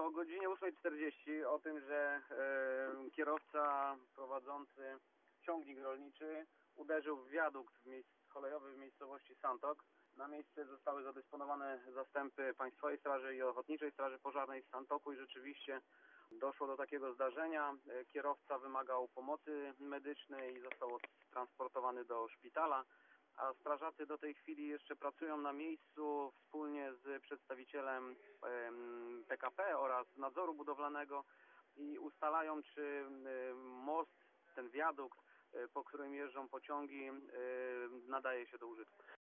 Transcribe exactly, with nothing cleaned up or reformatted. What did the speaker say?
o godzinie ósmej czterdzieści o tym, że e, kierowca prowadzący ciągnik rolniczy uderzył w wiadukt w miejsc, kolejowy w miejscowości Santok. Na miejsce zostały zadysponowane zastępy Państwowej Straży i Ochotniczej Straży Pożarnej z Santoku i rzeczywiście doszło do takiego zdarzenia. E, kierowca wymagał pomocy medycznej i został transportowany do szpitala. A strażacy do tej chwili jeszcze pracują na miejscu wspólnie z przedstawicielem P K P oraz nadzoru budowlanego i ustalają, czy most, ten wiadukt, po którym jeżdżą pociągi, nadaje się do użytku.